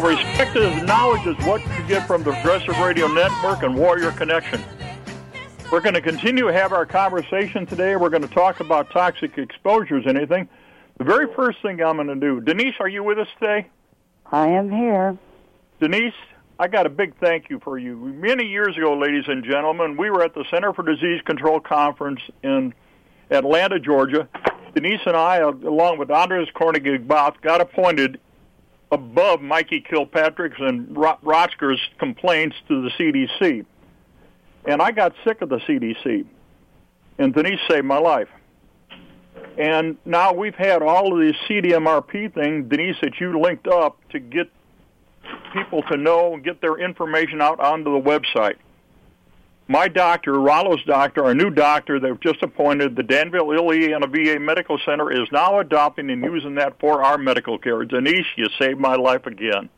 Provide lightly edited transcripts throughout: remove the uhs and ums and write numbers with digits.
Perspective knowledge is what you get from the Progressive Radio Network and Warrior Connection. We're going to continue to have our conversation today. We're going to talk about toxic exposures and anything. The very first thing I'm going to do, Denise, are you with us today? I am here. Denise, I got a big thank you for you. Many years ago, ladies and gentlemen, we were at the Center for Disease Control Conference in Atlanta, Georgia. Denise and I, along with Andres Kornegig-Both, got appointed above Mikey Kilpatrick's and Rotzker's complaints to the CDC. And I got sick of the CDC. And Denise saved my life. And now we've had all of these CDMRP things, Denise, that you linked up to get people to know and get their information out onto the website. My doctor, Rollo's doctor, our new doctor they've just appointed, the Danville Indiana VA Medical Center, is now adopting and using that for our medical care. Denise, you saved my life again.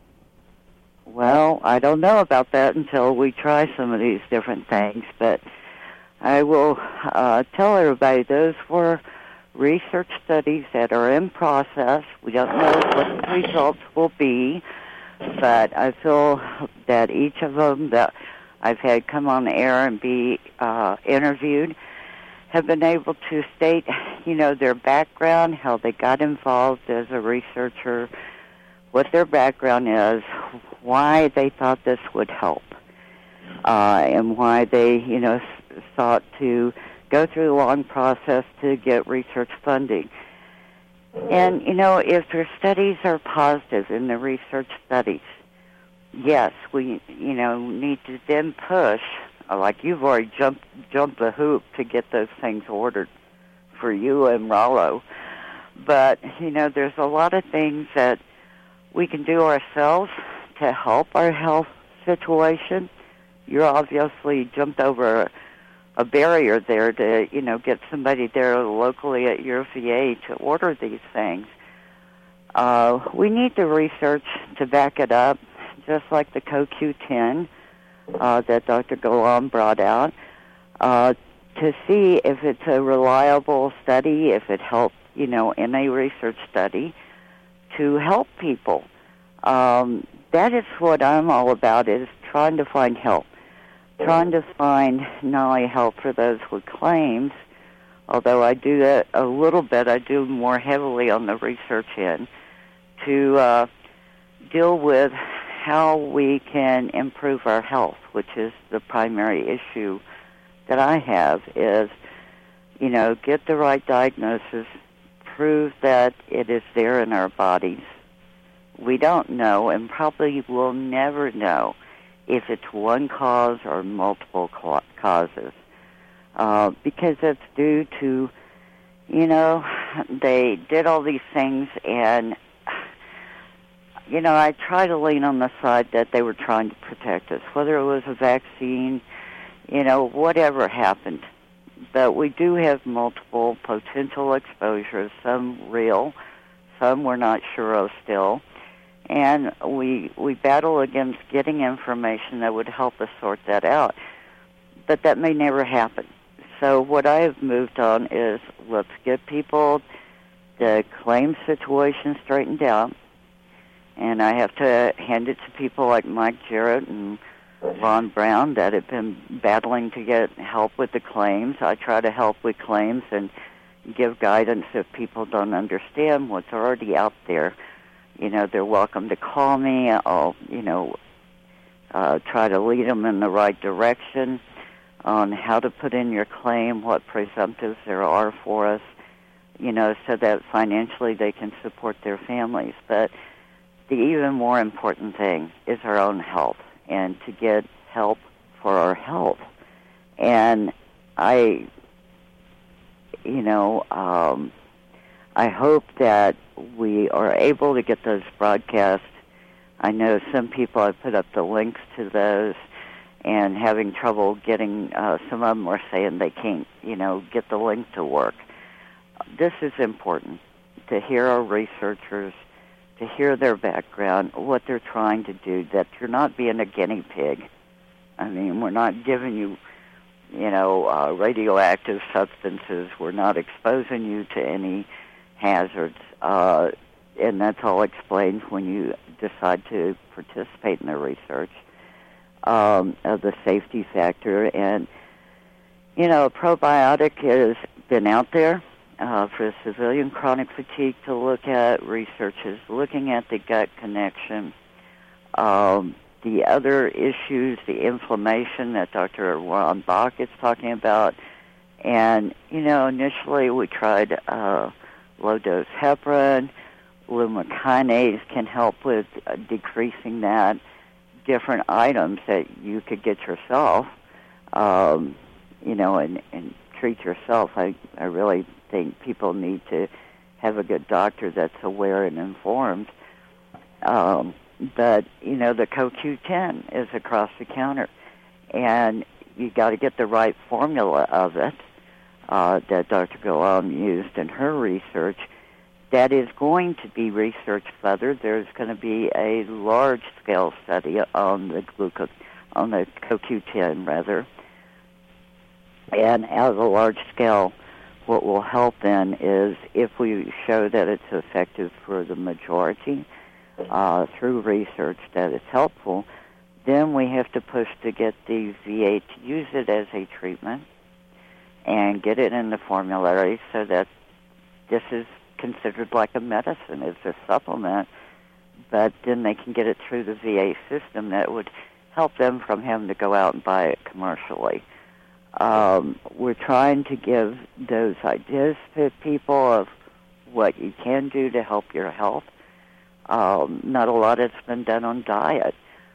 Well, I don't know about that until we try some of these different things, but I will tell everybody those were research studies that are in process. We don't know what the results will be, but I feel that each of them that I've had come on the air and be interviewed have been able to state, their background, how they got involved as a researcher, what their background is, why they thought this would help, and why they, sought to go through the long process to get research funding. And, if their studies are positive in the research studies, yes, we, need to then push, like you've already jumped the hoop to get those things ordered for you and Rollo. But, there's a lot of things that we can do ourselves to help our health situation. You obviously jumped over a barrier there to, get somebody there locally at your VA to order these things. We need the research to back it up, just like the CoQ10 that Dr. Golan brought out, to see if it's a reliable study, if it helped, in a research study, to help people. That is what I'm all about, is trying to find help. Trying to find not only help for those with claims, although I do that a little bit, I do more heavily on the research end, to deal with how we can improve our health, which is the primary issue that I have, is, get the right diagnosis, prove that it is there in our bodies. We don't know, and probably will never know, if it's one cause or multiple causes, because it's due to, they did all these things, and, I try to lean on the side that they were trying to protect us, whether it was a vaccine, whatever happened. But we do have multiple potential exposures, some real, some we're not sure of still. And we battle against getting information that would help us sort that out. But that may never happen. So what I have moved on is, let's get people the claim situation straightened out. And I have to hand it to people like Mike Jarrett and Ron Brown that have been battling to get help with the claims. I try to help with claims and give guidance if people don't understand what's already out there. They're welcome to call me. I'll, try to lead them in the right direction on how to put in your claim, what presumptives there are for us, so that financially they can support their families. But the even more important thing is our own health, and to get help for our health. And I hope that we are able to get those broadcasts. I know some people have put up the links to those and having trouble getting, some of them are saying they can't, get the link to work. This is important, to hear our researchers, to hear their background, what they're trying to do, that you're not being a guinea pig. I mean, we're not giving you, radioactive substances. We're not exposing you to any hazards. and that's all explained when you decide to participate in the research of the safety factor. And, you know, a probiotic has been out there for civilian chronic fatigue to look at. Research is looking at the gut connection. The other issues, the inflammation that Dr. Ron Bach is talking about. And, you know, initially we tried low-dose heparin. Lumakinase can help with decreasing that. Different items that you could get yourself, you know, and treat yourself. I really think people need to have a good doctor that's aware and informed. But, you know, the CoQ10 is across the counter, and you got to get the right formula of it that Dr. Guillaume used in her research. That is going to be researched further. There's going to be a large-scale study on the CoQ10, rather. And as a large scale, what will help then is if we show that it's effective for the majority through research that it's helpful, then we have to push to get the VA to use it as a treatment and get it in the formulary so that this is considered like a medicine. It's a supplement, but then they can get it through the VA system that would help them from having to go out and buy it commercially. We're trying to give those ideas to people of what you can do to help your health. Not a lot has been done on diet.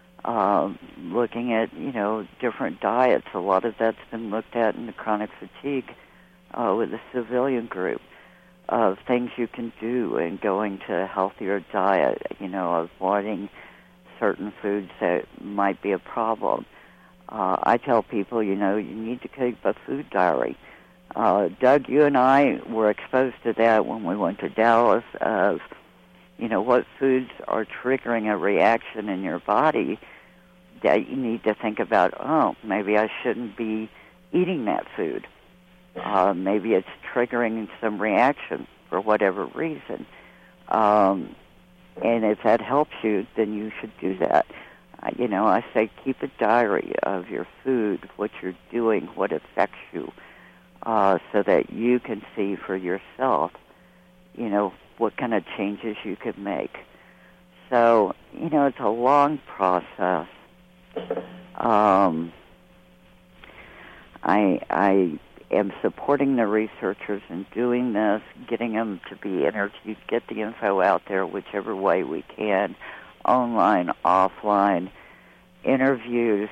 Looking at, you know, different diets. A lot of that's been looked at in the chronic fatigue with the civilian group of things you can do and going to a healthier diet, you know, avoiding certain foods that might be a problem. I tell people, you know, you need to keep a food diary. Doug, you and I were exposed to that when we went to Dallas of, you know, what foods are triggering a reaction in your body that you need to think about, oh, maybe I shouldn't be eating that food. Maybe it's triggering some reaction for whatever reason. And if that helps you, then you should do that. You know, I say keep a diary of your food, what you're doing, what affects you, so that you can see for yourself, you know, what kind of changes you could make. So, you know, it's a long process. I am supporting the researchers in doing this, getting them to be interviewed, get the info out there whichever way we can, online, offline, interviews.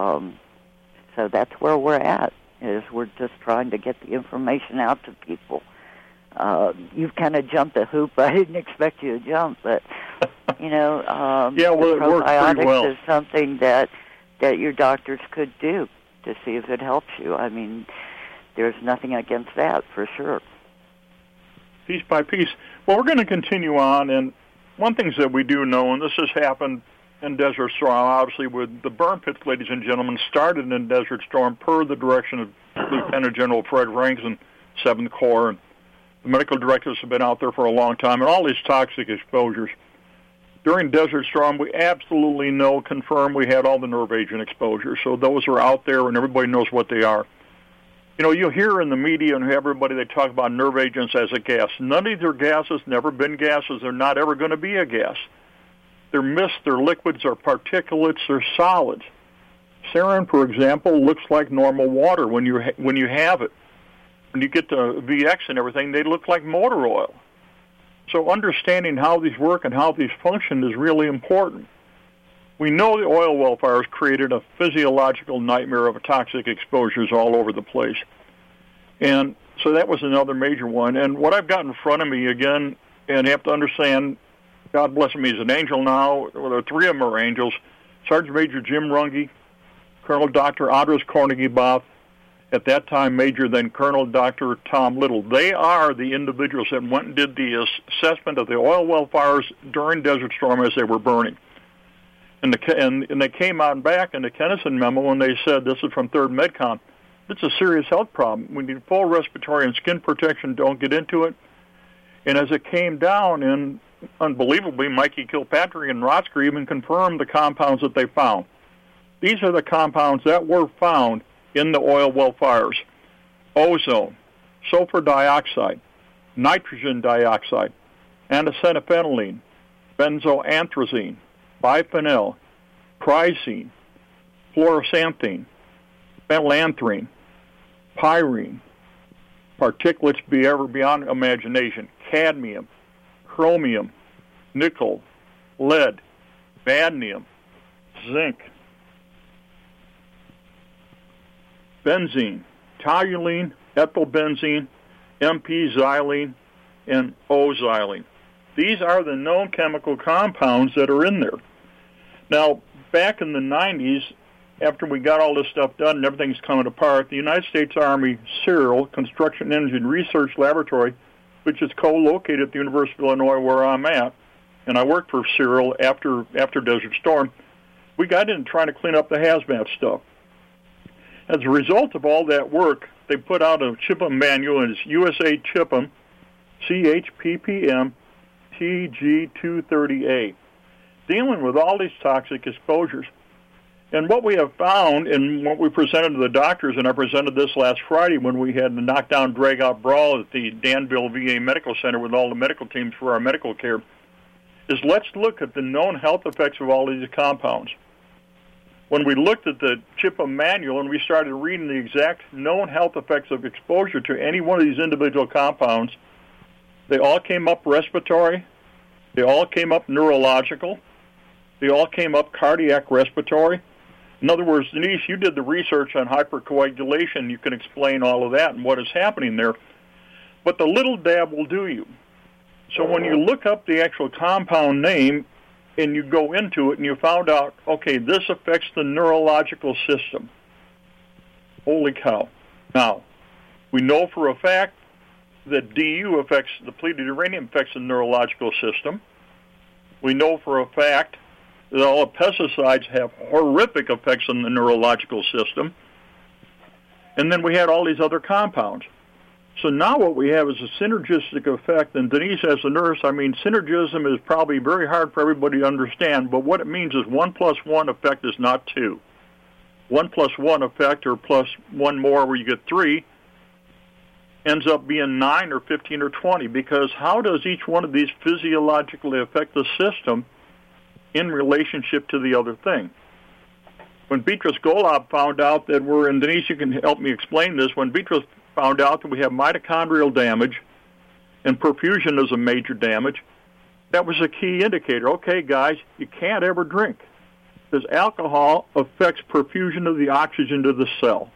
So that's where we're at, is we're just trying to get the information out to people. You've kind of jumped a hoop I didn't expect you to jump, but, you know, yeah, well, it works pretty well. Probiotics is something that your doctors could do to see if it helps you. I mean, there's nothing against that, for sure. Piece by piece. Well, we're going to continue on, and one thing that we do know, and this has happened in Desert Storm, obviously, with the burn pits, ladies and gentlemen, started in Desert Storm per the direction of Lieutenant General Fred Rankin, 7th Corps, and the medical directors have been out there for a long time, and all these toxic exposures. During Desert Storm, we absolutely know, confirm, we had all the nerve agent exposures, so those are out there, and everybody knows what they are. You know, you hear in the media and everybody, they talk about nerve agents as a gas. None of these are gases, never been gases. They're not ever going to be a gas. They're mist, they're liquids, they're particulates, they're solids. Sarin, for example, looks like normal water when you have it. When you get to VX and everything, they look like motor oil. So understanding how these work and how these function is really important. We know the oil well fires created a physiological nightmare of toxic exposures all over the place. And so that was another major one. And what I've got in front of me, again, and you have to understand, God bless him, he's an angel now. Well, there are 3 of them are angels. Sergeant Major Jim Runge, Colonel Dr. Andres Kornegeboth, at that time Major, then Colonel Dr. Tom Little. They are the individuals that went and did the assessment of the oil well fires during Desert Storm as they were burning. And they came out back in the Kennison memo and they said, this is from 3rd MedCom, it's a serious health problem. We need full respiratory and skin protection, don't get into it. And as it came down in unbelievably, Mikey Kilpatrick and Rotzker even confirmed the compounds that they found. These are the compounds that were found in the oil well fires: ozone, sulfur dioxide, nitrogen dioxide, antisenaphenylene, benzoanthracene, biphenyl, prizine, fluoroxanthine, phenylanthrene, pyrene, particulates beyond imagination, cadmium, chromium, nickel, lead, cadmium, zinc, benzene, toluene, ethylbenzene, MP-xylene, and O-xylene. These are the known chemical compounds that are in there. Now, back in the 90s, after we got all this stuff done and everything's coming apart, the United States Army CERL, Construction Engine Research Laboratory, which is co-located at the University of Illinois where I'm at, and I worked for CERL after Desert Storm, we got in trying to clean up the hazmat stuff. As a result of all that work, they put out a CHIPM manual, and it's USA CHIPM, CHPPM, TG230A, dealing with all these toxic exposures. And what we have found, and what we presented to the doctors, and I presented this last Friday when we had the knockdown, drag-out brawl at the Danville VA Medical Center with all the medical teams for our medical care, is let's look at the known health effects of all these compounds. When we looked at the CHIPM manual and we started reading the exact known health effects of exposure to any one of these individual compounds, they all came up respiratory, they all came up neurological, they all came up cardiac respiratory. In other words, Denise, you did the research on hypercoagulation. You can explain all of that and what is happening there. But the little dab will do you. So when you look up the actual compound name and you go into it and you found out, okay, this affects the neurological system. Holy cow. Now, we know for a fact that DU affects, depleted uranium affects the neurological system. We know for a fact that all the pesticides have horrific effects on the neurological system. And then we had all these other compounds. So now what we have is a synergistic effect. And Denise, as a nurse, I mean, synergism is probably very hard for everybody to understand, but what it means is 1 + 1 effect is not 2. 1 + 1 effect, or plus one more where you get 3, ends up being 9 or 15 or 20, because how does each one of these physiologically affect the system in relationship to the other thing? When Beatrice Golub found out that and Denise, you can help me explain this, when Beatrice found out that we have mitochondrial damage and perfusion is a major damage, that was a key indicator. Okay, guys, you can't ever drink, because alcohol affects perfusion of the oxygen to the cell.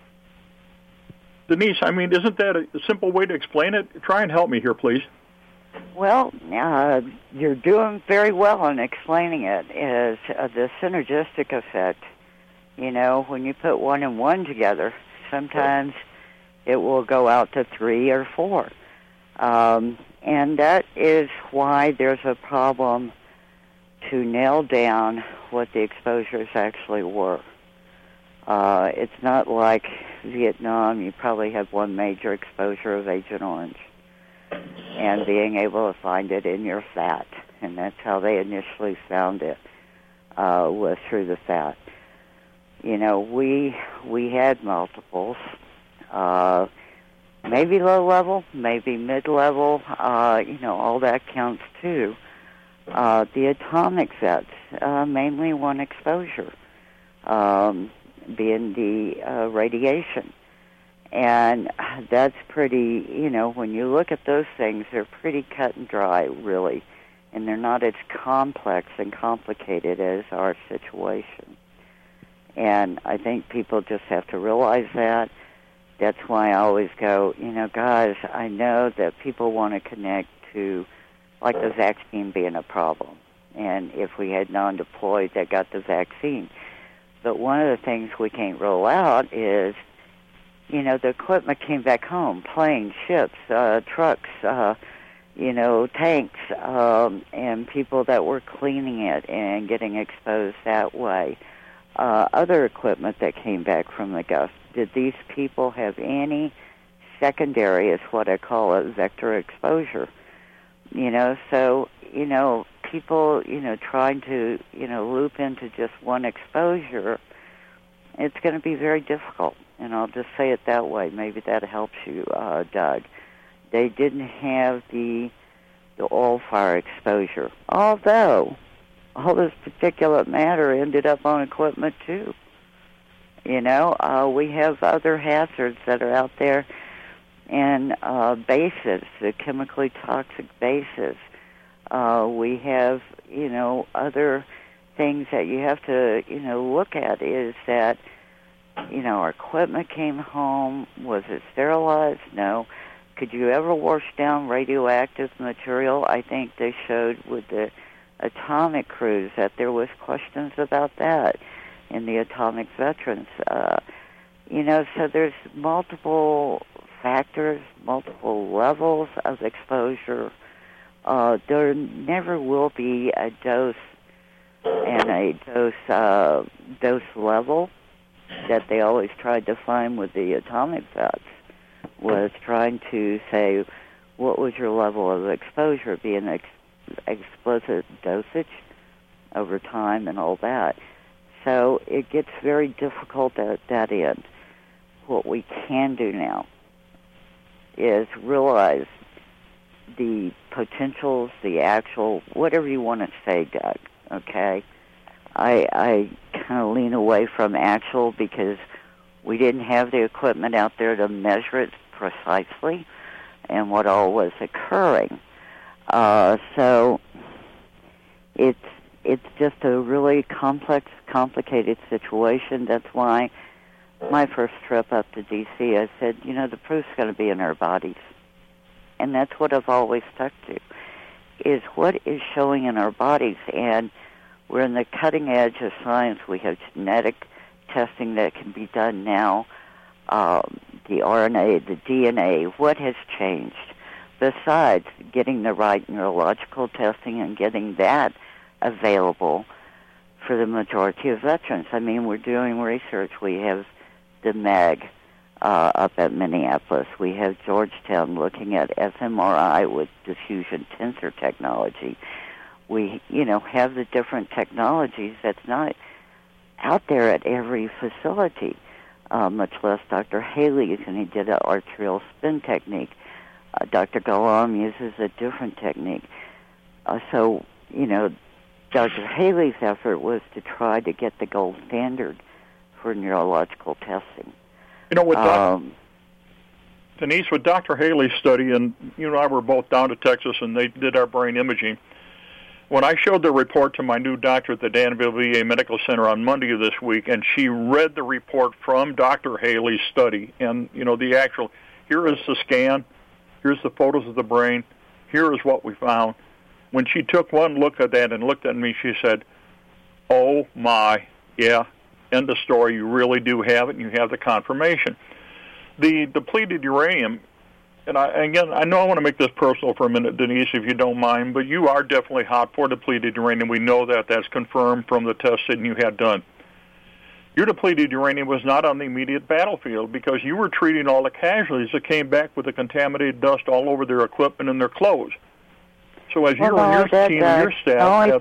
Denise, I mean, isn't that a simple way to explain it? Try and help me here, please. Well, you're doing very well in explaining it. Is the synergistic effect. You know, when you put 1 and 1 together, sometimes it will go out to 3 or 4. And that is why there's a problem to nail down what the exposures actually were. It's not like Vietnam. You probably had one major exposure of Agent Orange, and being able to find it in your fat. And that's how they initially found it, was through the fat. You know, we had multiples, maybe low level, maybe mid-level, all that counts too. The atomic sets, mainly one exposure, being the radiation. And that's pretty, when you look at those things, they're pretty cut and dry, really. And they're not as complex and complicated as our situation. And I think people just have to realize that. That's why I always go, guys, I know that people want to connect to, like, the vaccine being a problem. And if we had non-deployed that got the vaccine. But one of the things we can't roll out is, the equipment came back home, planes, ships, trucks, tanks, and people that were cleaning it and getting exposed that way. Other equipment that came back from the Gulf. Did these people have any secondary, is what I call it, vector exposure? So people, trying to, loop into just one exposure, it's going to be very difficult. And I'll just say it that way. Maybe that helps you, Doug. They didn't have the oil fire exposure, although all this particulate matter ended up on equipment too. We have other hazards that are out there, and bases, the chemically toxic bases. We have, other things that you have to, look at is that, our equipment came home. Was it sterilized? No. Could you ever wash down radioactive material? I think they showed with the atomic crews that there was questions about that in the atomic veterans. So there's multiple factors, multiple levels of exposure. There never will be a dose and a dose level that they always tried to find with the atomic vets, was trying to say, what was your level of exposure, be an explicit dosage over time and all that. So it gets very difficult at that end. What we can do now is realize the potentials, the actual, whatever you want to say, Doug, okay? I kind of lean away from actual because we didn't have the equipment out there to measure it precisely and what all was occurring. So it's just a really complex, complicated situation. That's why my first trip up to D.C., I said, the proof's going to be in our bodies. And that's what I've always stuck to, is what is showing in our bodies. And we're in the cutting edge of science. We have genetic testing that can be done now, the RNA, the DNA. What has changed? Besides getting the right neurological testing and getting that available for the majority of veterans. I mean, we're doing research. We have the MEG up at Minneapolis. We have Georgetown looking at fMRI with diffusion tensor technology. We, have the different technologies that's not out there at every facility, much less Dr. Haley's, and he did an arterial spin technique. Dr. Galam uses a different technique. So, Dr. Haley's effort was to try to get the gold standard for neurological testing. Denise, with Dr. Haley's study, and you and I were both down to Texas, and they did our brain imaging. When I showed the report to my new doctor at the Danville VA Medical Center on Monday of this week, and she read the report from Dr. Haley's study, and, the actual, here is the scan, here's the photos of the brain, here is what we found. When she took one look at that and looked at me, she said, oh, my, yeah, end of story, you really do have it, and you have the confirmation. The depleted uranium, and I know I want to make this personal for a minute, Denise, if you don't mind, but you are definitely hot for depleted uranium. We know that. That's confirmed from the testing you had done. Your depleted uranium was not on the immediate battlefield because you were treating all the casualties that came back with the contaminated dust all over their equipment and their clothes. So as you and your team and your staff...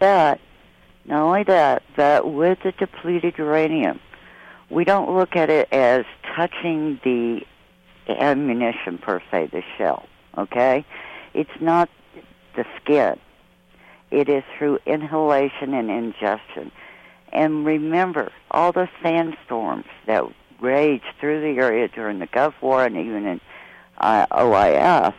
Not only that with the depleted uranium, we don't look at it as touching the ammunition per se, the shell, okay? It's not the skin. It is through inhalation and ingestion. And remember, all the sandstorms that raged through the area during the Gulf War and even in OIF,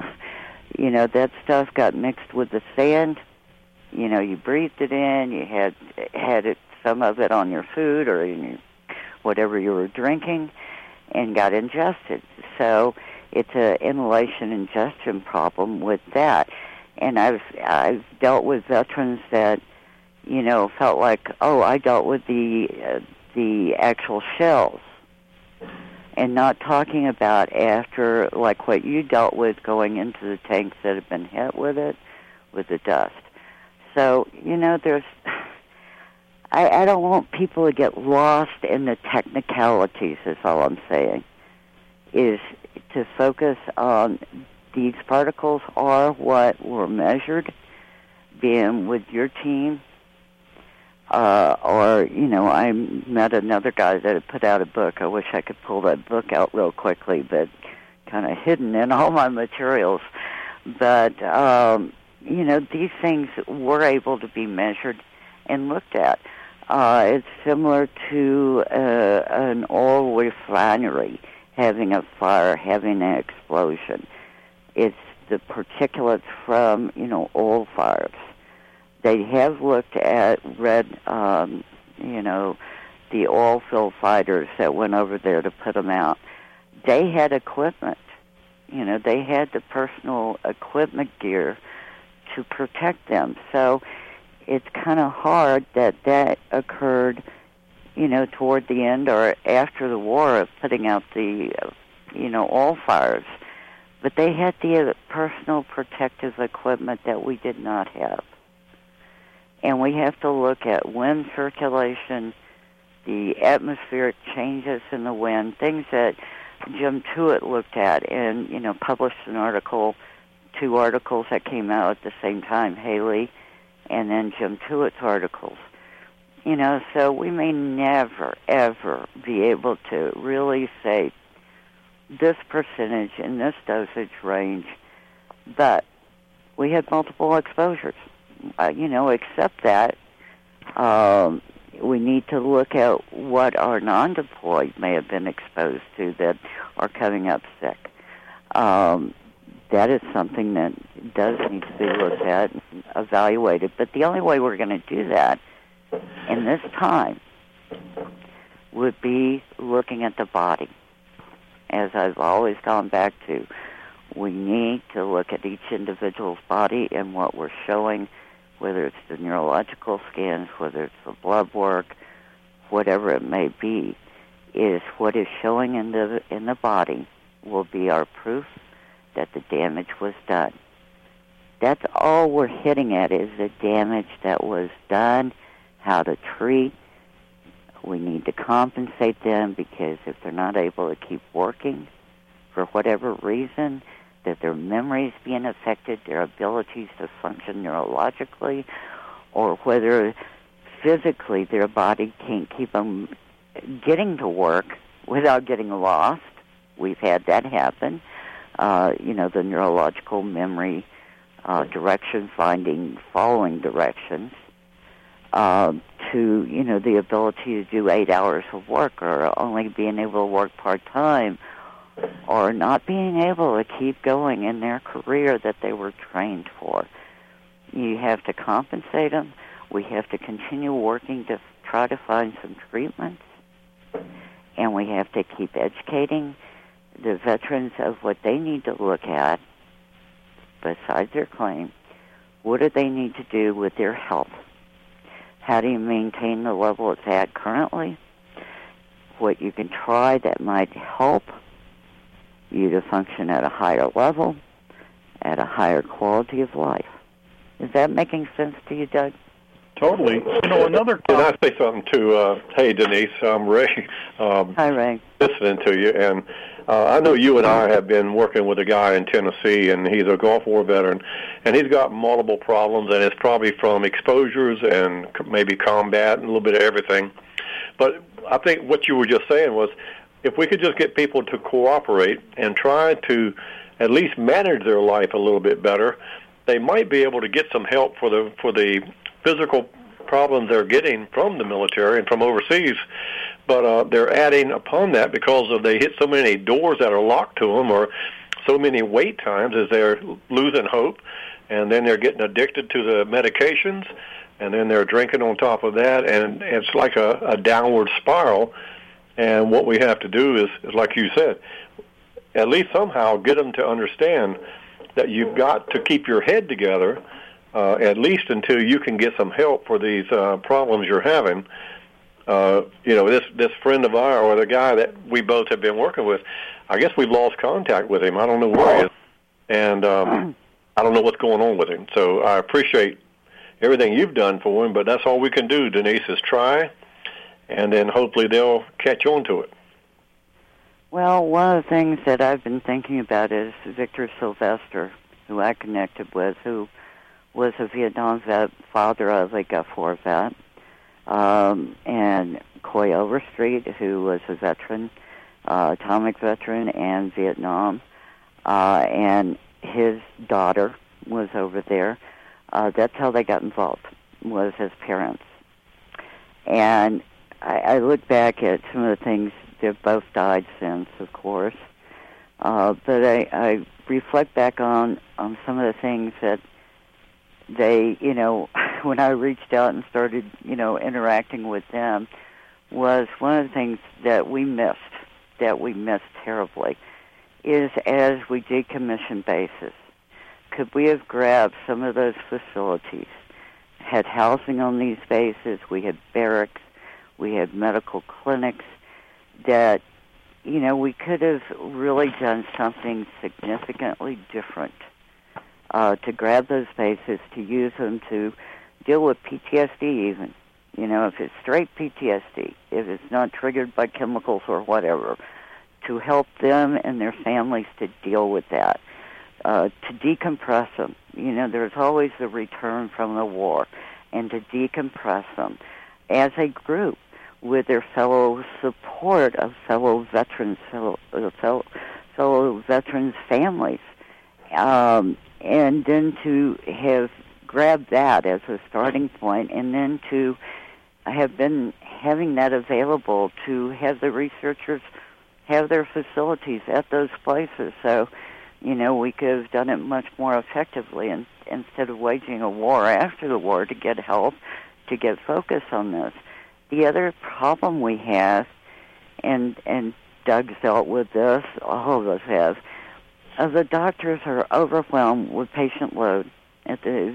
that stuff got mixed with the sand. You breathed it in, you had it, some of it on your food or in whatever you were drinking, and got ingested. So it's an inhalation ingestion problem with that. And I've dealt with veterans that, felt like, I dealt with the actual shells, and not talking about after, like what you dealt with going into the tanks that have been hit with it, with the dust. So, there's... I don't want people to get lost in the technicalities, is all I'm saying, is to focus on these particles are what were measured, being with your team, or, I met another guy that had put out a book. I wish I could pull that book out real quickly, but kind of hidden in all my materials. But, these things were able to be measured and looked at. It's similar to an oil refinery having a fire, having an explosion. It's the particulates from, oil fires. They have looked at the oil field fighters that went over there to put them out. They had equipment. They had the personal equipment gear to protect them. So it's kind of hard that occurred, toward the end or after the war of putting out the, oil fires. But they had the personal protective equipment that we did not have. And we have to look at wind circulation, the atmospheric changes in the wind, things that Jim Tuitt looked at and, published an article, 2 articles that came out at the same time, Haley and then Jim Tuitt's articles. So we may never, ever be able to really say this percentage in this dosage range, but we had multiple exposures. Except that we need to look at what our non-deployed may have been exposed to that are coming up sick. That is something that does need to be looked at and evaluated. But the only way we're going to do that in this time would be looking at the body. As I've always gone back to, we need to look at each individual's body and what we're showing, whether it's the neurological scans, whether it's the blood work, whatever it may be, is what is showing in the body will be our proof that the damage was done. That's all we're hitting at is the damage that was done, how to treat. We need to compensate them because if they're not able to keep working for whatever reason, that their memory's being affected, their abilities to function neurologically, or whether physically their body can't keep them getting to work without getting lost. We've had that happen. The neurological memory, direction finding, following directions, to, the ability to do 8 hours of work or only being able to work part-time or not being able to keep going in their career that they were trained for. You have to compensate them. We have to continue working to try to find some treatments. And we have to keep educating the veterans of what they need to look at besides their claim. What do they need to do with their health? How do you maintain the level it's at currently? What you can try that might help you to function at a higher level, at a higher quality of life. Is that making sense to you, Doug? Totally. Another... Can I say something to, hey, Denise, I'm Ray. Hi, Ray. Listening to you, and I know you and I have been working with a guy in Tennessee, and he's a Gulf War veteran, and he's got multiple problems, and it's probably from exposures and maybe combat and a little bit of everything. But I think what you were just saying was, if we could just get people to cooperate and try to at least manage their life a little bit better, they might be able to get some help for the physical problems they're getting from the military and from overseas. But they're adding upon that because they hit so many doors that are locked to them, or so many wait times as they're losing hope, and then they're getting addicted to the medications, and then they're drinking on top of that, and it's like a downward spiral. And what we have to do is, like you said, at least somehow get them to understand that you've got to keep your head together, at least until you can get some help for these problems you're having. This friend of ours, or the guy that we both have been working with, I guess we've lost contact with him. I don't know where he is, and I don't know what's going on with him. So I appreciate everything you've done for him, but that's all we can do, Denise, is try, and then hopefully they'll catch on to it. Well, one of the things that I've been thinking about is Victor Sylvester, who I connected with, who was a Vietnam vet, father of a Gulf War vet, and Coy Overstreet, who was a veteran, atomic veteran and Vietnam, and his daughter was over there. That's how they got involved, was as parents. And I look back at some of the things. They've both died since, of course. But I reflect back on some of the things that they, when I reached out and started, interacting with them, was one of the things that we missed terribly, is as we decommission bases, could we have grabbed some of those facilities, had housing on these bases, we had barracks, we had medical clinics, that, we could have really done something significantly different to grab those bases, to use them to deal with PTSD even. If it's straight PTSD, if it's not triggered by chemicals or whatever, to help them and their families to deal with that, to decompress them. There's always the return from the war, and to decompress them as a group with their fellow support of fellow veterans, fellow veterans' families, and then to have grabbed that as a starting point, and then to have been having that available to have the researchers have their facilities at those places. So, we could have done it much more effectively, and instead of waging a war after the war to get help, to get focus on this. The other problem we have, and Doug's dealt with this, all of us have, the doctors are overwhelmed with patient load at the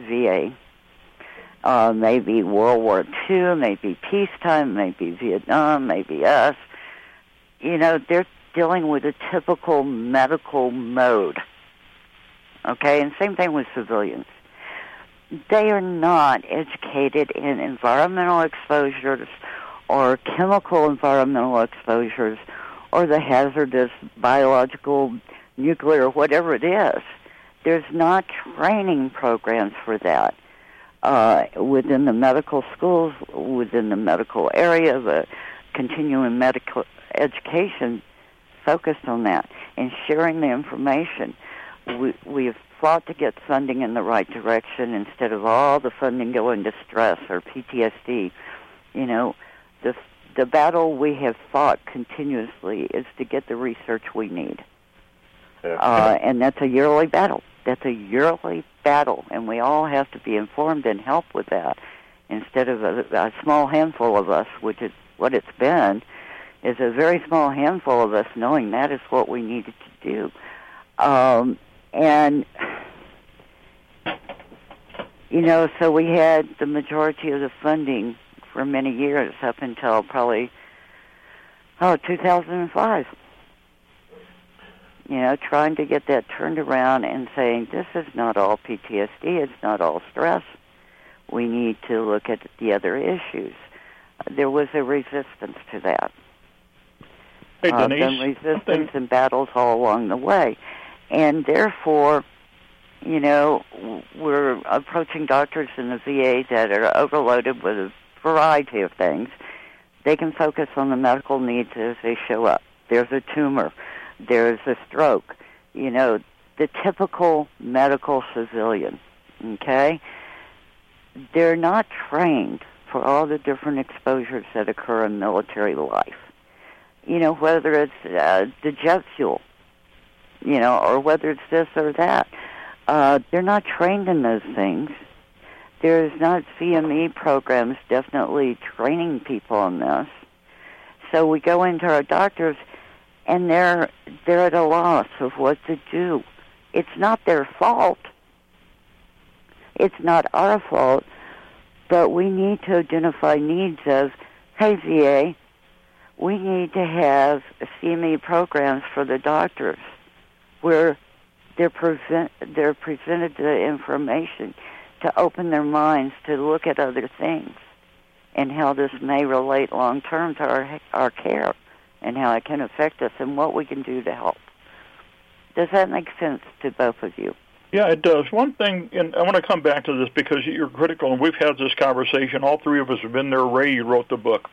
VA. Maybe World War II, maybe peacetime, maybe Vietnam, maybe us. They're dealing with a typical medical mode. Okay, and same thing with civilians. They are not educated in environmental exposures or chemical environmental exposures or the hazardous biological, nuclear, whatever it is. There's not training programs for that within the medical schools, within the medical area, the continuing medical education focused on that and sharing the information. We have fought to get funding in the right direction instead of all the funding going to stress or PTSD. The battle we have fought continuously is to get the research we need. Yeah. And that's a yearly battle. And we all have to be informed and help with that instead of a small handful of us, which is what it's been, is a very small handful of us knowing that is what we needed to do. And, so we had the majority of the funding for many years up until probably, 2005. Trying to get that turned around and saying, this is not all PTSD, it's not all stress. We need to look at the other issues. There was a resistance to that. Hey, Denise. Some resistance and battles all along the way. And therefore, we're approaching doctors in the VA that are overloaded with a variety of things. They can focus on the medical needs as they show up. There's a tumor. There's a stroke. The typical medical civilian, okay? They're not trained for all the different exposures that occur in military life. Whether it's the jet fuel, or whether it's this or that. They're not trained in those things. There's not CME programs definitely training people on this. So we go into our doctors, and they're at a loss of what to do. It's not their fault. It's not our fault, but we need to identify needs of, hey, VA, we need to have CME programs for the doctors where they're presented the information to open their minds to look at other things and how this may relate long-term to our care and how it can affect us and what we can do to help. Does that make sense to both of you? Yeah, it does. One thing, and I want to come back to this because you're critical, and we've had this conversation. All three of us have been there. Ray, you wrote the book.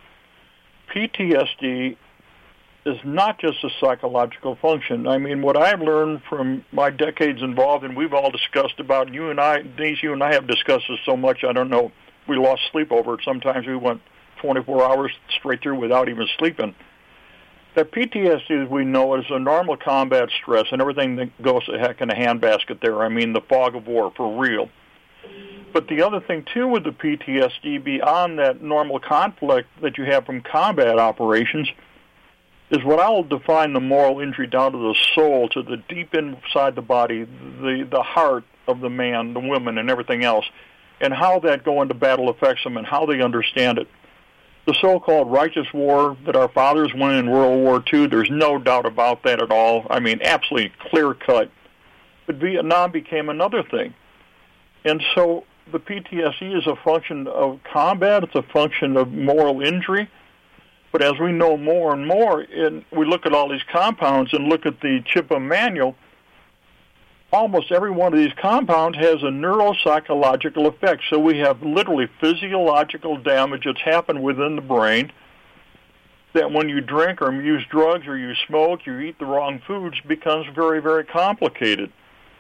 PTSD is not just a psychological function. I mean, what I've learned from my decades involved, and we've all discussed about, you and I, Denise, you and I have discussed this so much, I don't know, we lost sleep over it. Sometimes we went 24 hours straight through without even sleeping. That PTSD, as we know, is a normal combat stress, and everything that goes to heck in a handbasket there. I mean, the fog of war, for real. But the other thing, too, with the PTSD, beyond that normal conflict that you have from combat operations, is what I will define the moral injury down to the soul, to the deep inside the body, the heart of the man, the woman, and everything else, and how that go into battle affects them and how they understand it. The so-called righteous war that our fathers won in World War II, there's no doubt about that at all. I mean, absolutely clear-cut. But Vietnam became another thing. And so the PTSD is a function of combat. It's a function of moral injury. But as we know more and more, and we look at all these compounds and look at the CHIPA manual, almost every one of these compounds has a neuropsychological effect. So we have literally physiological damage that's happened within the brain that when you drink or use drugs or you smoke, you eat the wrong foods, becomes very, very complicated.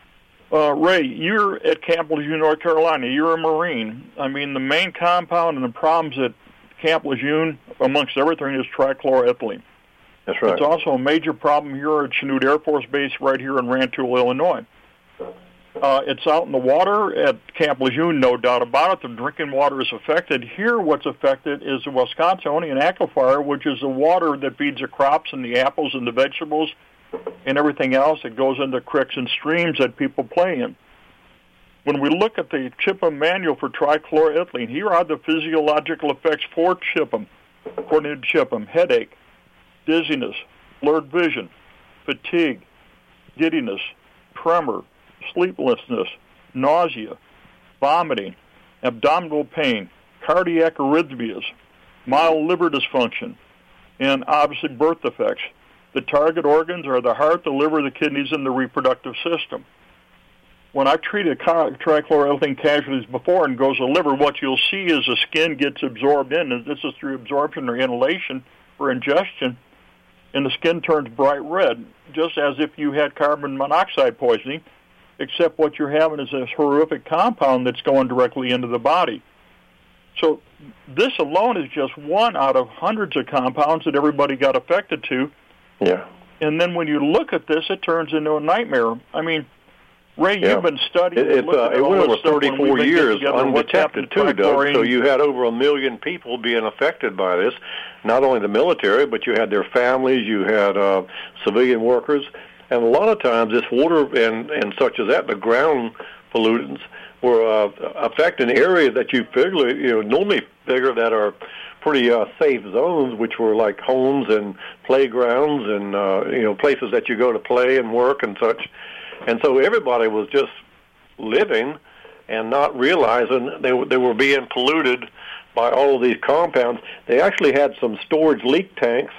Ray, you're at Camp Lejeune, North Carolina. You're a Marine. I mean, the main compound and the problems at Camp Lejeune, amongst everything, is trichloroethylene. That's right. It's also a major problem here at Chanute Air Force Base right here in Rantoul, Illinois. It's out in the water at Camp Lejeune, no doubt about it. The drinking water is affected. Here what's affected is the Wisconsin aquifer, which is the water that feeds the crops and the apples and the vegetables and everything else that goes into creeks and streams that people play in. When we look at the CHIPA manual for trichloroethylene, here are the physiological effects for CHIPA. According to CHIPA, headache, dizziness, blurred vision, fatigue, giddiness, tremor, sleeplessness, nausea, vomiting, abdominal pain, cardiac arrhythmias, mild liver dysfunction, and obviously birth defects. The target organs are the heart, the liver, the kidneys, and the reproductive system. When I treated trichloroethylene casualties before and goes to the liver, what you'll see is the skin gets absorbed in, and this is through absorption or inhalation or ingestion, and the skin turns bright red, just as if you had carbon monoxide poisoning, except what you're having is this horrific compound that's going directly into the body. So this alone is just one out of hundreds of compounds that everybody got affected to. Yeah. And then when you look at this, it turns into a nightmare. I mean, Ray, you've been studying. It went over 34 years undetected, too, Doug. So you had over 1 million people being affected by this, not only the military, but you had their families, you had civilian workers. And a lot of times this water and such as that, the ground pollutants, were affecting areas that you normally figure that are pretty safe zones, which were like homes and playgrounds and places that you go to play and work and such. And so everybody was just living and not realizing they were being polluted by all of these compounds. They actually had some storage leak tanks,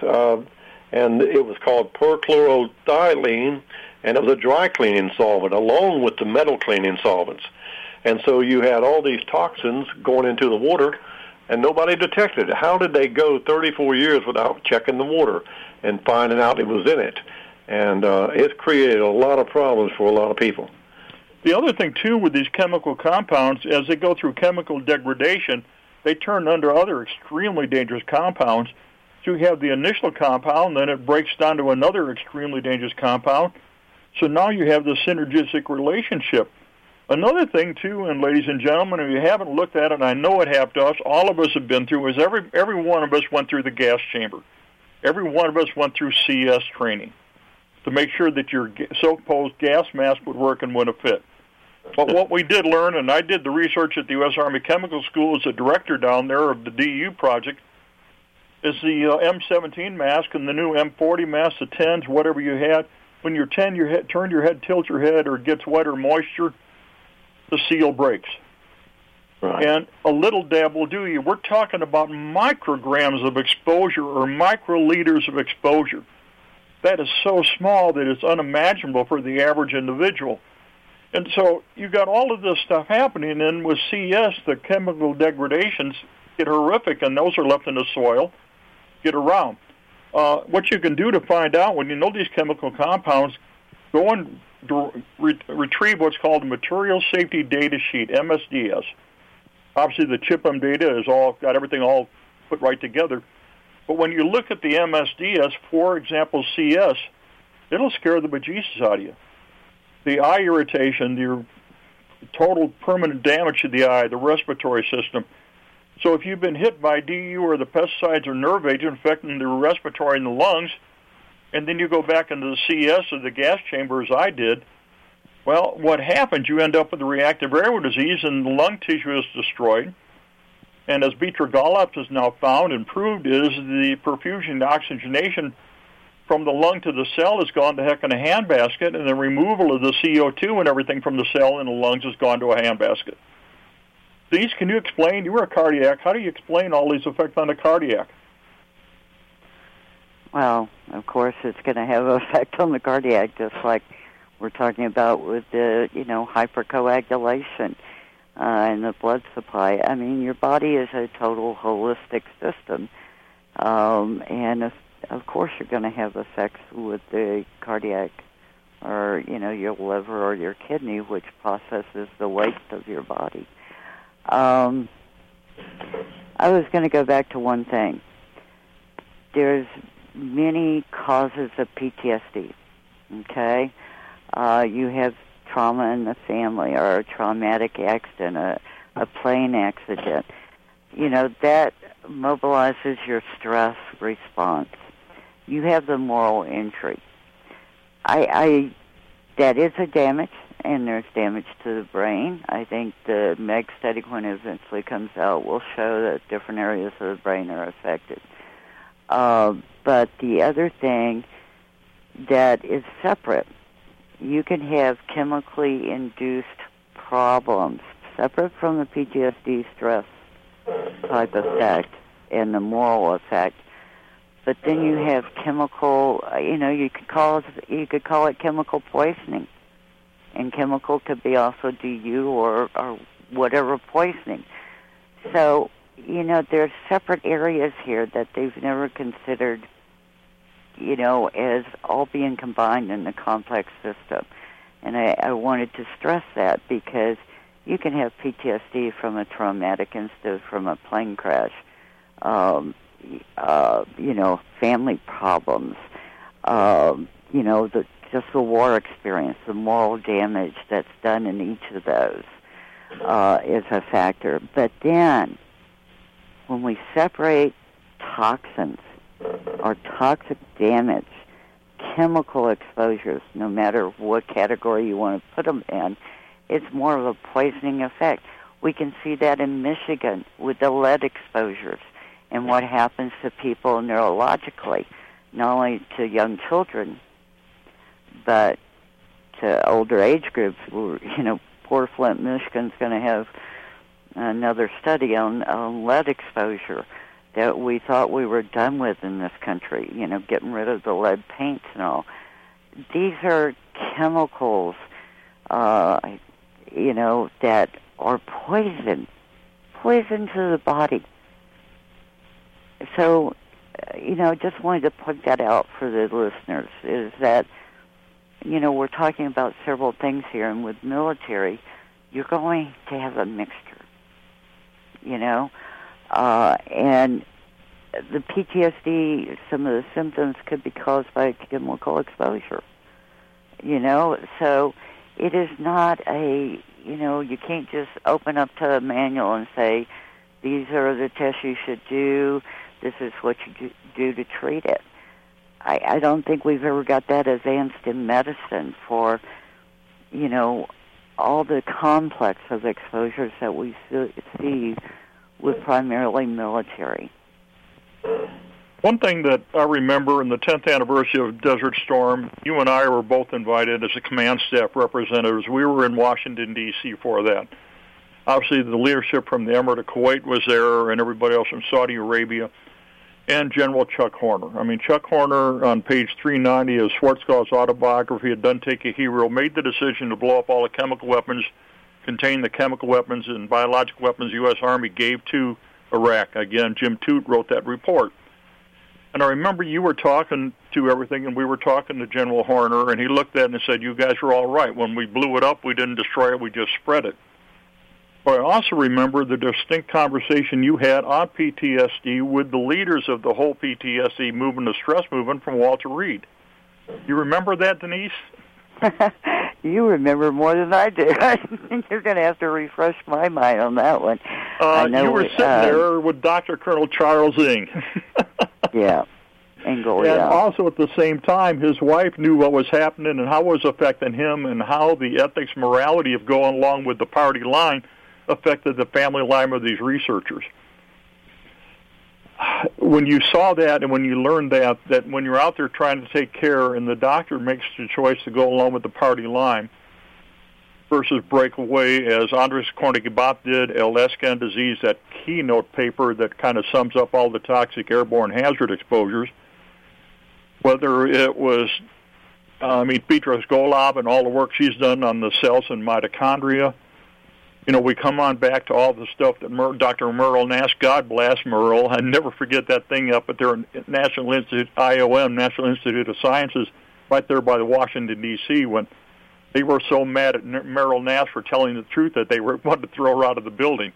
and it was called perchlorodiolene, and it was a dry cleaning solvent along with the metal cleaning solvents. And so you had all these toxins going into the water, and nobody detected it. How did they go 34 years without checking the water and finding out it was in it? And it's created a lot of problems for a lot of people. The other thing, too, with these chemical compounds, as they go through chemical degradation, they turn under other extremely dangerous compounds. So you have the initial compound, then it breaks down to another extremely dangerous compound. So now you have the synergistic relationship. Another thing, too, and ladies and gentlemen, if you haven't looked at it, and I know it happened to us, all of us have been through, is every one of us went through the gas chamber. Every one of us went through CS training to make sure that your so-called gas mask would work and would have fit. But what we did learn, and I did the research at the U.S. Army Chemical School as a director down there of the DU project, is the M17 mask and the new M40 mask, the 10s, whatever you had. When you're 10, turn your head, tilt your head, or it gets wet or moisture, the seal breaks. Right. And a little dab will do you. We're talking about micrograms of exposure or microliters of exposure. That is so small that it's unimaginable for the average individual. And so you've got all of this stuff happening, and with CS, the chemical degradations get horrific, and those are left in the soil, get around. What you can do to find out when you know these chemical compounds, go and retrieve what's called a Material Safety Data Sheet, MSDS. Obviously, the CHIPM data is all got everything all put right together. But when you look at the MSDS, for example, CS, it'll scare the bejesus out of you. The eye irritation, your total permanent damage to the eye, the respiratory system. So if you've been hit by DU or the pesticides or nerve agent affecting the respiratory and the lungs, and then you go back into the CS or the gas chamber, as I did, well, what happens, you end up with a reactive airway disease and the lung tissue is destroyed. And as Beecher Gollops has now found and proved, is the perfusion, the oxygenation from the lung to the cell has gone to heck in a handbasket, and the removal of the CO2 and everything from the cell in the lungs has gone to a handbasket. Denise, can you explain, you were a cardiac, how do you explain all these effects on the cardiac? Well, of course, it's going to have an effect on the cardiac, just like we're talking about with the, hypercoagulation and the blood supply. I mean, your body is a total holistic system, and of course you're going to have effects with the cardiac or, your liver or your kidney, which processes the waste of your body. I was going to go back to one thing. There's many causes of PTSD, okay? You have trauma in the family or a traumatic accident, a plane accident. That mobilizes your stress response. You have the moral injury. That is a damage, and there's damage to the brain. I think the MEG study, when it eventually comes out, will show that different areas of the brain are affected. But the other thing that is separate, you can have chemically induced problems separate from the PTSD stress type effect and the moral effect. But then you have chemical, you could call it chemical poisoning. And chemical could be also DU or whatever poisoning. So, there's separate areas here that they've never considered, as all being combined in the complex system. And I wanted to stress that because you can have PTSD from a traumatic incident, from a plane crash, family problems, just the war experience, the moral damage that's done in each of those is a factor. But then, when we separate toxins or toxic damage, chemical exposures, no matter what category you want to put them in, it's more of a poisoning effect. We can see that in Michigan with the lead exposures and what happens to people neurologically, not only to young children, but to older age groups. Poor Flint, Michigan's going to have another study on lead exposure that we thought we were done with in this country, getting rid of the lead paints and all. These are chemicals, that are poison to the body. So, just wanted to point that out for the listeners, is that, we're talking about several things here, and with military, you're going to have a mixture, and the PTSD, some of the symptoms could be caused by chemical exposure, so it is not you can't just open up to a manual and say, these are the tests you should do, this is what you do to treat it. I don't think we've ever got that advanced in medicine for, all the complex of exposures that we see with primarily military. One thing that I remember in the 10th anniversary of Desert Storm, you and I were both invited as a command staff representatives. We were in Washington, D.C. for that. Obviously, the leadership from the Emirate of Kuwait was there and everybody else from Saudi Arabia. and General Chuck Horner. I mean, Chuck Horner, on page 390 of Schwarzkopf's autobiography, "A Done Take a Hero," made the decision to blow up all the chemical weapons, contain the chemical weapons and biological weapons the U.S. Army gave to Iraq. Again, Jim Toot wrote that report. And I remember you were talking to everything, and we were talking to General Horner, and he looked at it and said, "You guys were all right. When we blew it up, we didn't destroy it, we just spread it." But I also remember the distinct conversation you had on PTSD with the leaders of the whole PTSD movement, the stress movement, from Walter Reed. You remember that, Denise? You remember more than I do. I think you're going to have to refresh my mind on that one. You were sitting there with Dr. Colonel Charles Ng. Yeah. Engel, and also at the same time, his wife knew what was happening and how it was affecting him and how the ethics, morality of going along with the party line affected the family line of these researchers. When you saw that and when you learned that when you're out there trying to take care and the doctor makes the choice to go along with the party line versus break away, as Andres Kornegibot did, El-Escan disease, that keynote paper that kind of sums up all the toxic airborne hazard exposures, whether it was, Beatrice Golub and all the work she's done on the cells and mitochondria. You know, we come on back to all the stuff that Dr. Merle Nash, God bless Merle, I never forget that thing up at their National Institute, IOM, National Institute of Sciences, right there by the Washington, D.C., when they were so mad at Merle Nash for telling the truth that they wanted to throw her out of the building.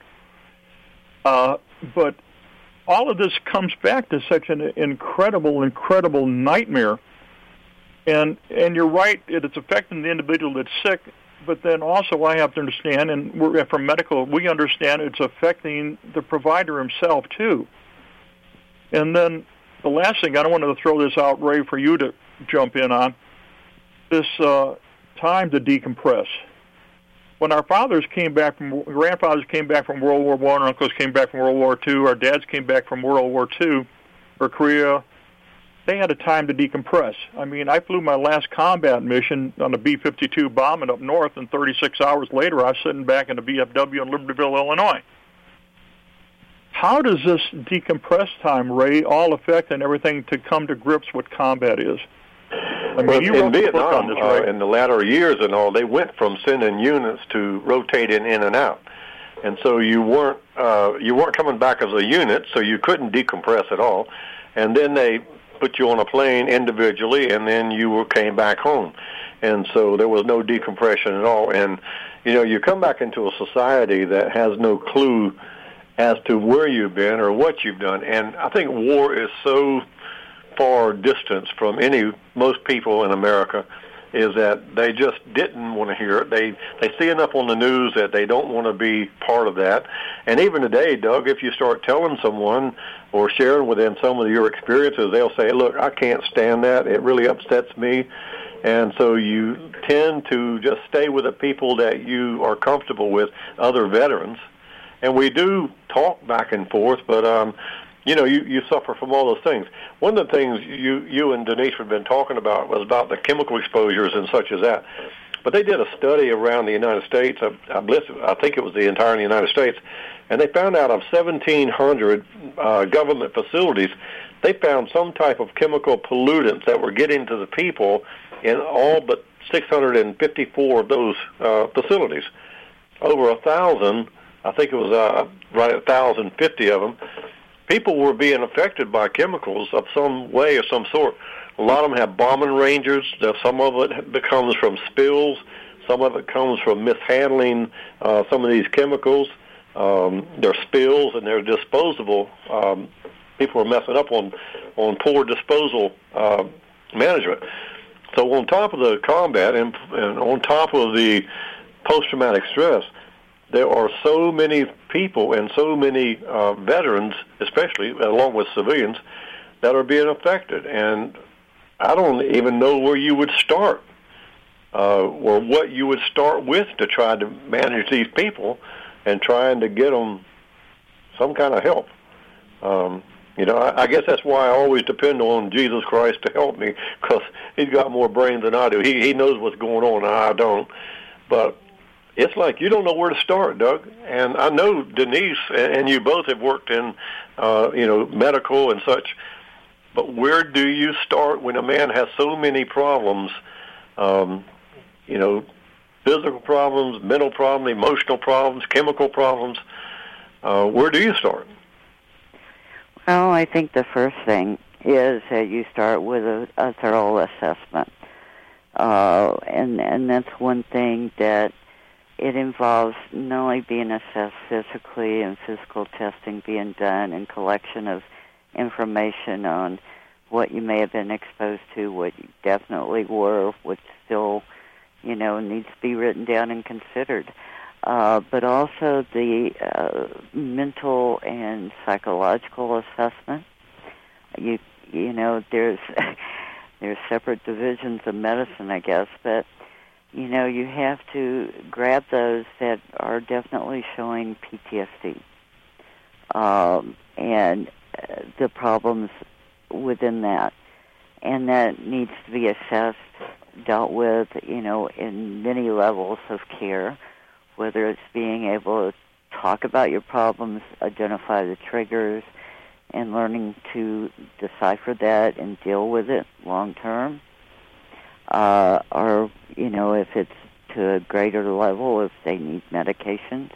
But all of this comes back to such an incredible nightmare. And you're right, it's affecting the individual that's sick, but then also I have to understand, and we're from medical, we understand it's affecting the provider himself too. And then the last thing, I don't want to throw this out, Ray, for you to jump in on, this time to decompress. When our grandfathers came back from World War I, our uncles came back from World War II, our dads came back from World War II, or Korea, they had a time to decompress. I mean, I flew my last combat mission on a B-52 bombing up north, and 36 hours later I was sitting back in a VFW in Libertyville, Illinois. How does this decompress time, Ray, all affect and everything to come to grips with combat is? I mean, you wrote the book on this, right? In the latter years and all, they went from sending units to rotating in and out. And so you weren't coming back as a unit, so you couldn't decompress at all. And then they put you on a plane individually, and then you came back home. And so there was no decompression at all. And, you come back into a society that has no clue as to where you've been or what you've done. And I think war is so far distance from most people in America is that they just didn't want to hear it. They see enough on the news that they don't want to be part of that. And even today, Doug, if you start telling someone or sharing with them some of your experiences, they'll say, look, I can't stand that. It really upsets me. And so you tend to just stay with the people that you are comfortable with, other veterans. And we do talk back and forth, but you suffer from all those things. One of the things you and Denise have been talking about was about the chemical exposures and such as that. But they did a study around the United States, I think it was the entire United States, and they found out of 1,700 government facilities, they found some type of chemical pollutants that were getting to the people in all but 654 of those facilities. Over 1,000, I think it was right at 1,050 of them, people were being affected by chemicals of some way or some sort. A lot of them have bombing ranges. Some of it comes from spills. Some of it comes from mishandling some of these chemicals. They're spills and they're disposable. People are messing up on poor disposal management. So on top of the combat and on top of the post-traumatic stress, there are so many people and so many veterans, especially along with civilians, that are being affected. And I don't even know where you would start or what you would start with to try to manage these people and trying to get them some kind of help. I guess that's why I always depend on Jesus Christ to help me, because he's got more brains than I do. He knows what's going on, and I don't. But it's like you don't know where to start, Doug. And I know Denise and you both have worked in, medical and such. But where do you start when a man has so many problems? Physical problems, mental problems, emotional problems, chemical problems. Where do you start? Well, I think the first thing is that you start with a thorough assessment. And that's one thing that it involves not only being assessed physically and physical testing being done and collection of information on what you may have been exposed to, what you definitely were, what still, needs to be written down and considered. But also the mental and psychological assessment. There's there's separate divisions of medicine, I guess, but you have to grab those that are definitely showing PTSD and the problems within that, and that needs to be assessed, dealt with, in many levels of care, whether it's being able to talk about your problems, identify the triggers, and learning to decipher that and deal with it long term, or, if it's to a greater level, if they need medications.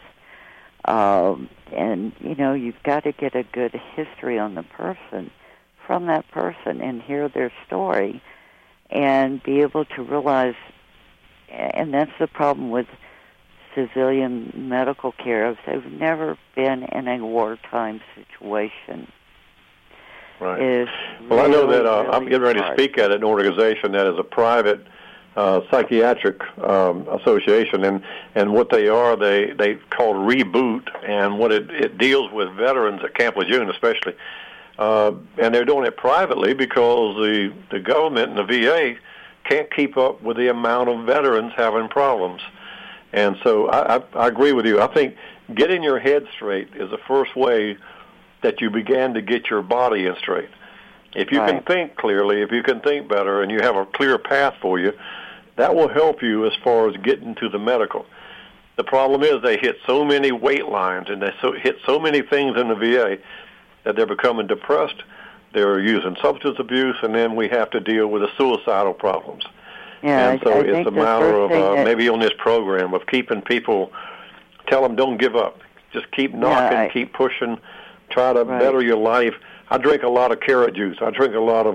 And, you've got to get a good history on the person, from that person, and hear their story, and be able to realize, and that's the problem with civilian medical care, they've never been in a wartime situation. Right. Well, I know that I'm getting ready to speak at an organization that is a private psychiatric association, and what they are, they call Reboot, and what it deals with veterans at Camp Lejeune especially, and they're doing it privately because the government and the VA can't keep up with the amount of veterans having problems. And so I agree with you. I think getting your head straight is the first way that you began to get your body in straight. If you can think clearly, if you can think better, and you have a clear path for you, that will help you as far as getting to the medical. The problem is they hit so many weight lines and they hit so many things in the VA that they're becoming depressed, they're using substance abuse, and then we have to deal with the suicidal problems. Yeah, and so it's a matter of maybe on this program of keeping people, tell them don't give up. Just keep knocking, keep pushing, try to better your life. I drink a lot of carrot juice. I drink a lot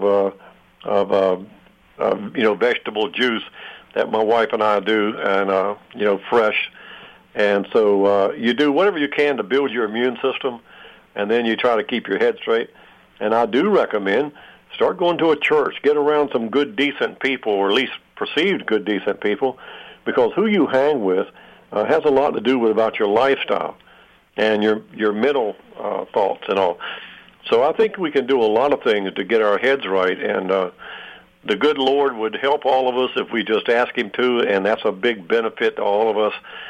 of vegetable juice that my wife and I do, and fresh. And so you do whatever you can to build your immune system, and then you try to keep your head straight. And I do recommend start going to a church, get around some good, decent people, or at least perceived good, decent people, because who you hang with has a lot to do with about your lifestyle and your mental thoughts and all. So I think we can do a lot of things to get our heads right, and the good Lord would help all of us if we just ask Him to, and that's a big benefit to all of us.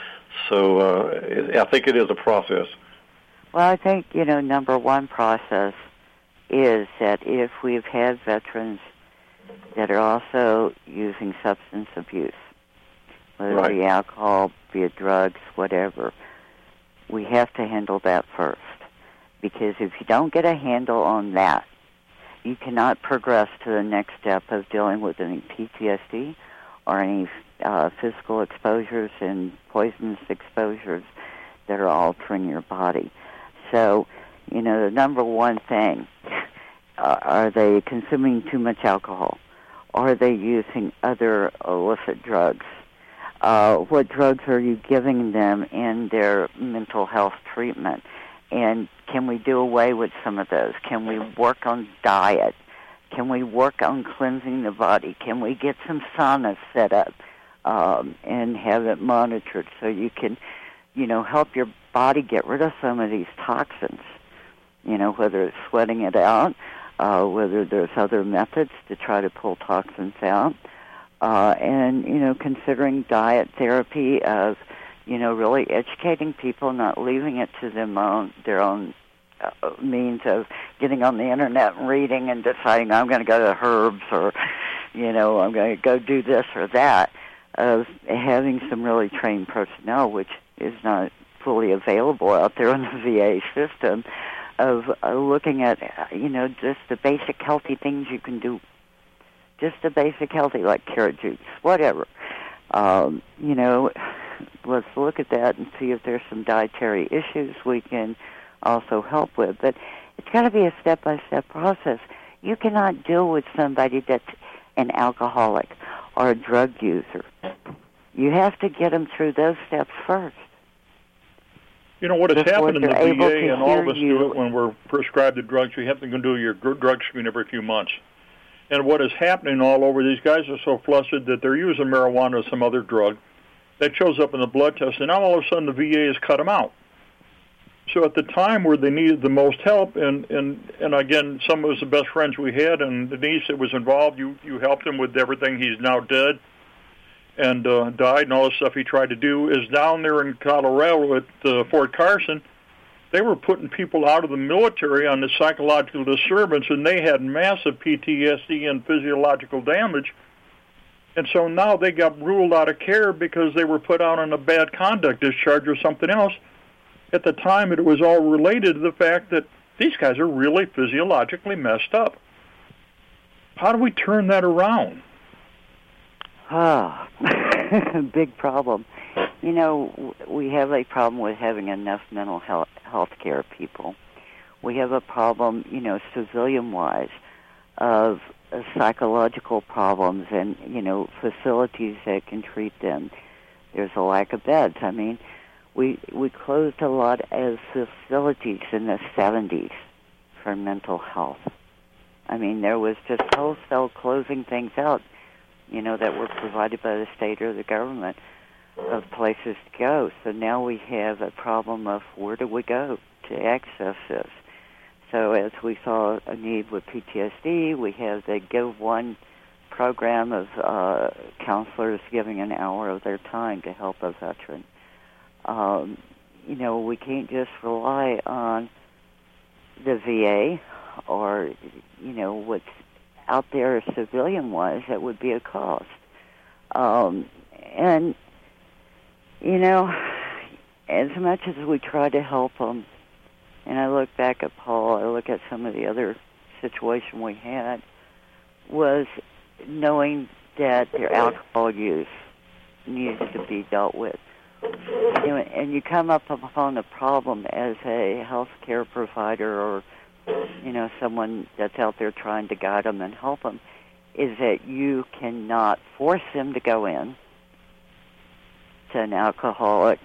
So I think it is a process. Well, I think, number one process is that if we've had veterans that are also using substance abuse, whether it be alcohol, be it drugs, whatever, we have to handle that first. Because if you don't get a handle on that, you cannot progress to the next step of dealing with any PTSD or any physical exposures and poisonous exposures that are altering your body. So, the number one thing, are they consuming too much alcohol? Are they using other illicit drugs? What drugs are you giving them in their mental health treatment? And can we do away with some of those? Can we work on diet? Can we work on cleansing the body? Can we get some saunas set up and have it monitored so you can, help your body get rid of some of these toxins? Whether it's sweating it out, whether there's other methods to try to pull toxins out, and, considering diet therapy of, really educating people, not leaving it to their own means of getting on the internet and reading and deciding I'm going to go to Herbs or, I'm going to go do this or that. of having some really trained personnel, which is not fully available out there in the VA system, of looking at, just the basic healthy things you can do. Just the basic healthy, like carrot juice, whatever. Let's look at that and see if there's some dietary issues we can also help with. But it's got to be a step-by-step process. You cannot deal with somebody that's an alcoholic or a drug user. You have to get them through those steps first. You know what has happened in the VA, and all of us do it when we're prescribed the drugs. You have to go do your drug screen every few months. And what is happening all over, these guys are so flustered that they're using marijuana or some other drug that shows up in the blood test, and now all of a sudden the VA has cut them out. So at the time where they needed the most help, and again, some of us the best friends we had, and Denise that was involved, you helped him with everything. He's now dead and died, and all the stuff he tried to do is down there in Colorado at Fort Carson. They were putting people out of the military on the psychological disturbance, and they had massive PTSD and physiological damage. And so now they got ruled out of care because they were put out on a bad conduct discharge or something else. At the time, it was all related to the fact that these guys are really physiologically messed up. How do we turn that around? Big problem. We have a problem with having enough mental health care people. We have a problem, civilian-wise, of psychological problems and, facilities that can treat them. There's a lack of beds. I mean, we closed a lot of facilities in the 70s for mental health. I mean, there was just wholesale closing things out, that were provided by the state or the government of places to go. So now we have a problem of where do we go to access this? So as we saw a need with PTSD, we have the Give One program of counselors giving an hour of their time to help a veteran. We can't just rely on the VA or, what's out there civilian-wise that would be a cost. As much as we try to help them, and I look back at Paul, I look at some of the other situation we had, was knowing that their alcohol use needed to be dealt with. And you come up upon a problem as a health care provider or, someone that's out there trying to guide them and help them, is that you cannot force them to go in to an alcoholic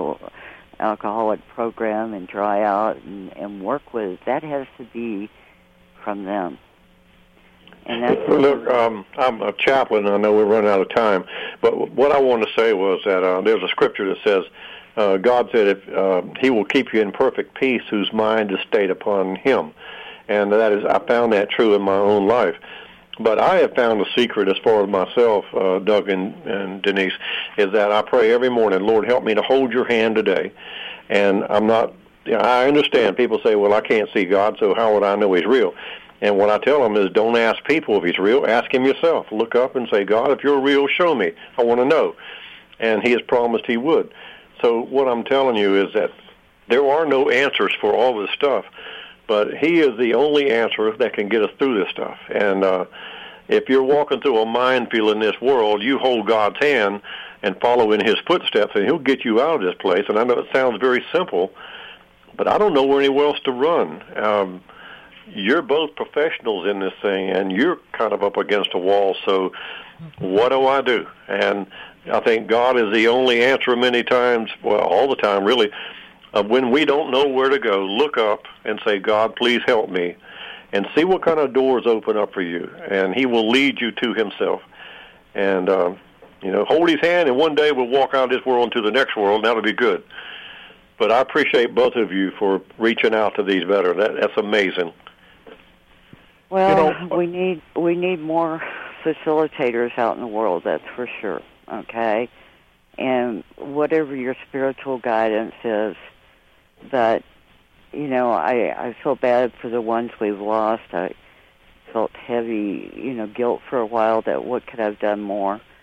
program and dry out and work with it. That has to be from them. And that's look, I'm a chaplain, and I know we're running out of time, but what I wanted to say was that there's a scripture that says, God said, if He will keep you in perfect peace whose mind is stayed upon Him. And that is, I found that true in my own life. But I have found a secret as far as myself, Doug and Denise, is that I pray every morning, Lord, help me to hold your hand today. And I'm not, I understand people say, well, I can't see God, so how would I know He's real? And what I tell them is, don't ask people if He's real. Ask Him yourself. Look up and say, God, if you're real, show me. I want to know. And He has promised He would. So what I'm telling you is that there are no answers for all this stuff, but He is the only answer that can get us through this stuff. And if you're walking through a minefield in this world, you hold God's hand and follow in His footsteps, and He'll get you out of this place. And I know it sounds very simple, but I don't know anywhere else to run. You're both professionals in this thing, and you're kind of up against a wall, so what do I do? And I think God is the only answer many times, well, all the time, really. When we don't know where to go, look up and say, God, please help me, and see what kind of doors open up for you, and He will lead you to Himself. And, hold His hand, and one day we'll walk out of this world into the next world, and that'll be good. But I appreciate both of you for reaching out to these veterans. That's amazing. Well, we need more facilitators out in the world, that's for sure, okay? And whatever your spiritual guidance is, but, I feel bad for the ones we've lost. I felt heavy, guilt for a while that what could I have done more?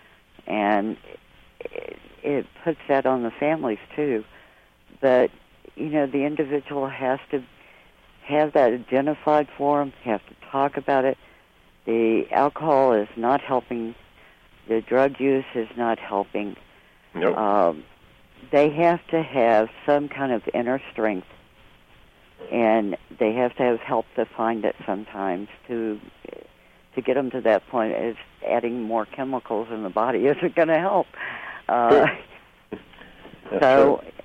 and it puts that on the families too. But, the individual has to have that identified for them, have to talk about it. The alcohol is not helping. The drug use is not helping. Nope. They have to have some kind of inner strength, and they have to have help to find it sometimes to get them to that point. Is adding more chemicals in the body isn't going to help. So true.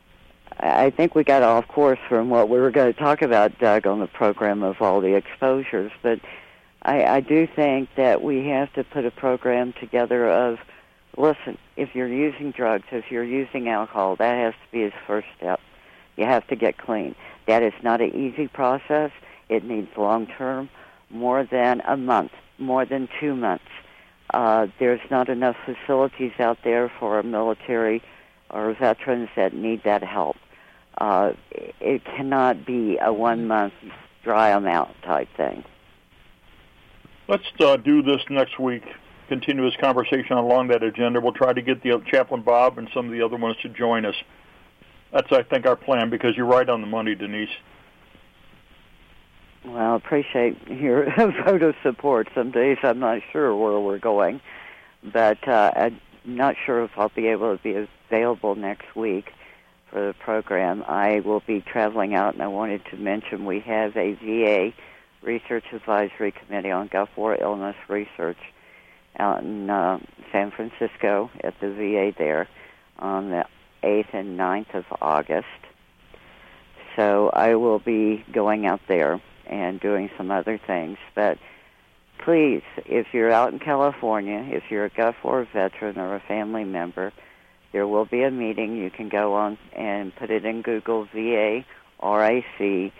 I think we got off course from what we were going to talk about, Doug, on the program of all the exposures. But I do think that we have to put a program together of, listen, if you're using drugs, if you're using alcohol, that has to be his first step. You have to get clean. That is not an easy process. It needs long-term, more than a month, more than 2 months. There's not enough facilities out there for our military or veterans that need that help. It cannot be a 1 month dry them out type thing. Let's do this next week. Continue this conversation along that agenda. We'll try to get the Chaplain Bob and some of the other ones to join us. That's, I think, our plan, because you're right on the money, Denise. Well, I appreciate your vote of support. Some days I'm not sure where we're going, but I'm not sure if I'll be able to be available next week for the program. I will be traveling out, and I wanted to mention we have a VA Research Advisory Committee on Gulf War Illness Research out in San Francisco at the VA there on the 8th and 9th of August. So I will be going out there and doing some other things. But please, if you're out in California, if you're a Gulf War veteran or a family member, there will be a meeting. You can go on and put it in Google, VA RAC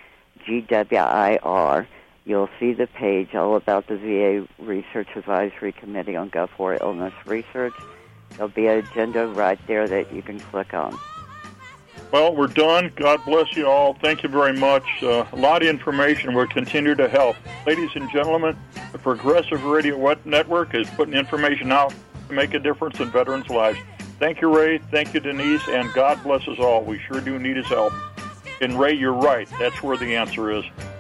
GWIR. You'll see the page all about the VA Research Advisory Committee on Gulf War Illness Research. There'll be an agenda right there that you can click on. Well, we're done. God bless you all. Thank you very much. A lot of information. We'll continue to help. Ladies and gentlemen, the Progressive Radio Network is putting information out to make a difference in veterans' lives. Thank you, Ray. Thank you, Denise. And God bless us all. We sure do need his help. And, Ray, you're right. That's where the answer is.